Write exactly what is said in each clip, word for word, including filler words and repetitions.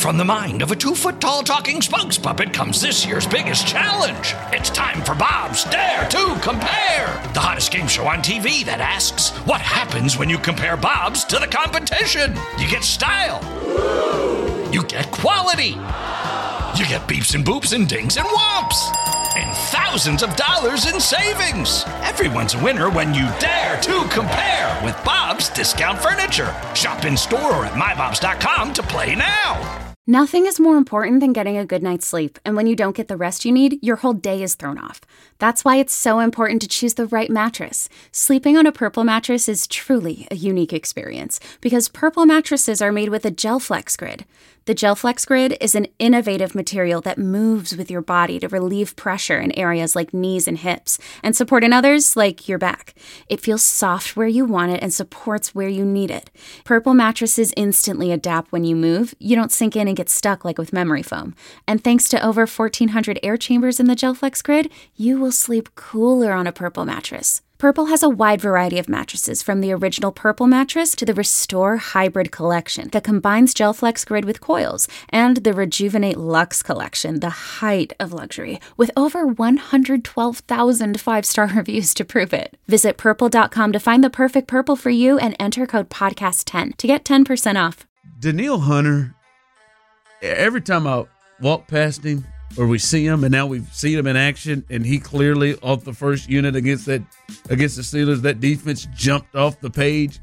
From the mind of a two-foot-tall talking spokes puppet comes this year's biggest challenge. It's time for Bob's Dare to Compare, the hottest game show on T V that asks, what happens when you compare Bobs to the competition? You get style. You get quality. You get beeps and boops and dings and whomps. And thousands of dollars in savings. Everyone's a winner when you dare to compare with Bob's Discount Furniture. Shop in store or at my bobs dot com to play now. Nothing is more important than getting a good night's sleep, and when you don't get the rest you need, your whole day is thrown off. That's why it's so important to choose the right mattress. Sleeping on a Purple mattress is truly a unique experience, because Purple mattresses are made with a GelFlex Grid. The GelFlex Grid is an innovative material that moves with your body to relieve pressure in areas like knees and hips, and support in others like your back. It feels soft where you want it and supports where you need it. Purple mattresses instantly adapt when you move. You don't sink in and get stuck like with memory foam. And thanks to over fourteen hundred air chambers in the GelFlex Grid, you will sleep cooler on a Purple mattress. Purple has a wide variety of mattresses, from the original Purple mattress to the Restore Hybrid collection that combines GelFlex Grid with coils, and the Rejuvenate Luxe collection, the height of luxury, with over one hundred twelve thousand five-star reviews to prove it. Visit purple dot com to find the perfect Purple for you and enter code podcast ten to get ten percent off. Danielle Hunter, every time I walk past him, or we see him, and now we've seen him in action, and he clearly, off the first unit against that against the Steelers, that defense jumped off the page.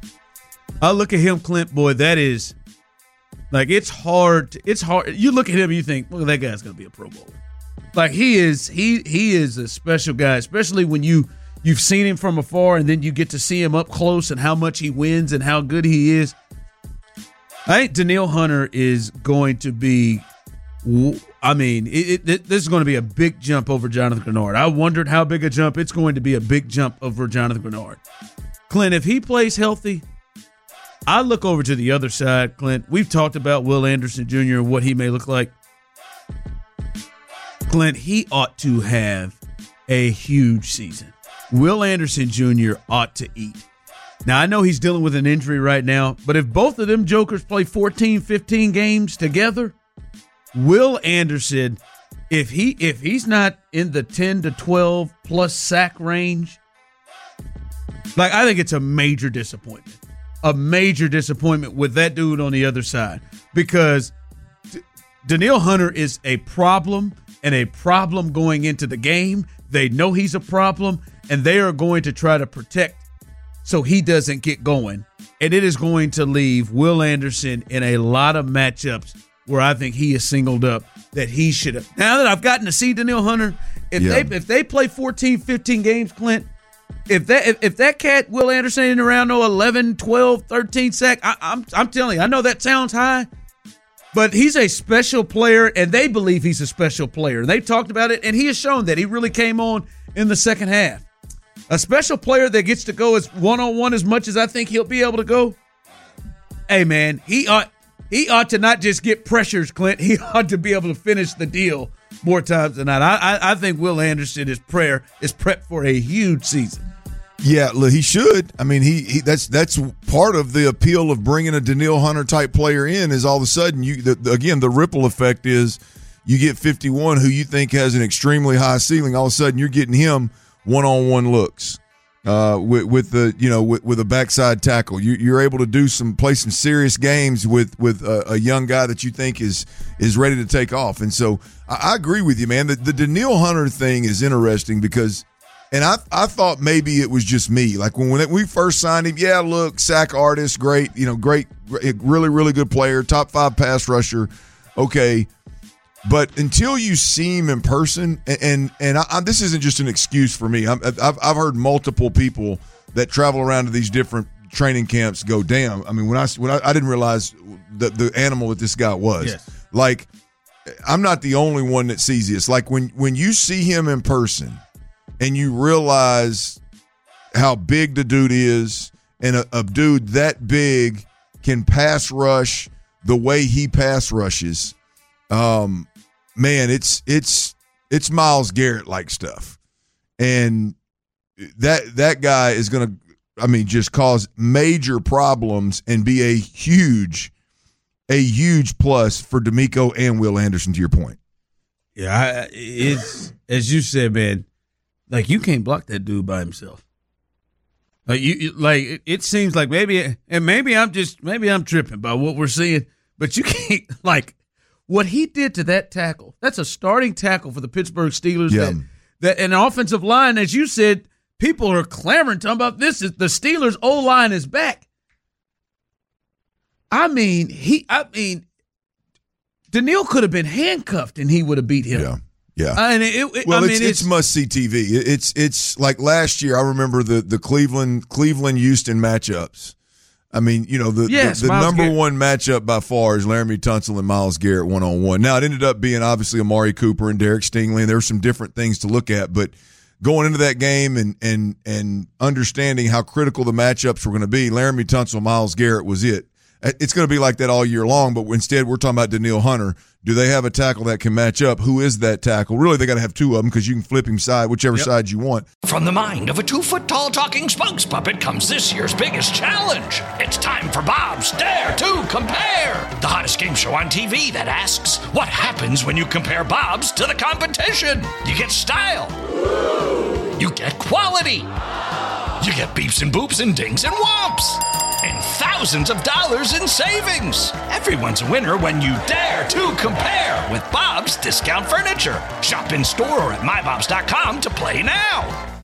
I look at him, Clint, boy, that is, like, it's hard. To, it's hard. You look at him and you think, well, that guy's going to be a Pro Bowler. Like, he is he he is a special guy, especially when you, you've seen him from afar, and then you get to see him up close and how much he wins and how good he is. I think Danielle Hunter is going to be – I mean, it, it, this is going to be a big jump over Jonathan Greenard. I wondered how big a jump. It's going to be a big jump over Jonathan Greenard. Clint, if he plays healthy, I look over to the other side, Clint. We've talked about Will Anderson Junior and what he may look like. Clint, he ought to have a huge season. Will Anderson Junior ought to eat. Now, I know he's dealing with an injury right now, but if both of them jokers play fourteen, fifteen games together, Will Anderson, if he if he's not in the ten to twelve plus sack range, like, I think it's a major disappointment. A major disappointment with that dude on the other side, because D- Danielle Hunter is a problem, and a problem going into the game. They know he's a problem, and they are going to try to protect so he doesn't get going. And it is going to leave Will Anderson in a lot of matchups where I think he is singled up that he should have. Now that I've gotten to see Danielle Hunter, if yeah. they if they play fourteen, fifteen games, Clint, if that if, if that cat Will Anderson in around no eleven, twelve, thirteen sack, I, I'm I'm telling you, I know that sounds high, but he's a special player, and they believe he's a special player. They talked about it, and he has shown that he really came on in the second half. A special player that gets to go as one-on-one as much as I think he'll be able to go. Hey, man, he ought He ought to not just get pressures, Clint. He ought to be able to finish the deal more times than not. I, I, I think Will Anderson is prayer is prepped for a huge season. Yeah, look, he should. I mean, he, he that's that's part of the appeal of bringing a Danielle Hunter type player in. Is all of a sudden you the, the, again the ripple effect is you get fifty-one who you think has an extremely high ceiling. All of a sudden you're getting him one on one looks. Uh, with, with the you know with, with a backside tackle, you, you're able to do some play some serious games with with a, a young guy that you think is is ready to take off. And so I, I agree with you, man. The, the Danielle Hunter thing is interesting because, and I I thought maybe it was just me. Like when when we first signed him, yeah, look, sack artist, great, you know, great, really really good player, top five pass rusher, okay. But until you see him in person, and and, and I, I, this isn't just an excuse for me. I'm, I've I've heard multiple people that travel around to these different training camps go, damn. I mean, when I when I, I didn't realize the the animal that this guy was. Yes. Like, I'm not the only one that sees this. Like when when you see him in person, and you realize how big the dude is, and a, a dude that big can pass rush the way he pass rushes. Um, man, it's it's it's Myles Garrett like stuff, and that that guy is going to, I mean, just cause major problems and be a huge a huge plus for D'Amico and Will Anderson, to your point. Yeah, I, it's as you said, man. Like you can't block that dude by himself. Like you, like it seems like maybe, and maybe I'm just maybe I'm tripping by what we're seeing, but you can't like what he did to that tackle. That's a starting tackle for the Pittsburgh Steelers. Yeah. That, that an offensive line, as you said, people are clamoring talking about this. Is the Steelers' O line is back. I mean, he. I mean, Daniil could have been handcuffed and he would have beat him. Yeah. Yeah. I mean, it, it, well, I it's, mean, it's, it's must see T V. It's it's like last year. I remember the the Cleveland Cleveland Houston matchups. I mean, you know, the yes, the, the number Garrett. one matchup by far is Laramie Tunsil and Myles Garrett one on one. Now it ended up being obviously Amari Cooper and Derek Stingley, and there were some different things to look at. But going into that game and and and understanding how critical the matchups were going to be, Laramie Tunsil, Myles Garrett was it. It's going to be like that all year long, but instead we're talking about Daniil Hunter. Do they have a tackle that can match up? Who is that tackle? Really, they got to have two of them because you can flip him side, whichever yep. side you want. From the mind of a two-foot-tall talking spokes puppet comes this year's biggest challenge. It's time for Bob's Dare to Compare, the hottest game show on T V that asks, what happens when you compare Bob's to the competition? You get style. You get quality. You get beeps and boops and dings and whomps. And thousands of dollars in savings. Everyone's a winner when you dare to compare with Bob's Discount Furniture. Shop in store or at my bobs dot com to play now.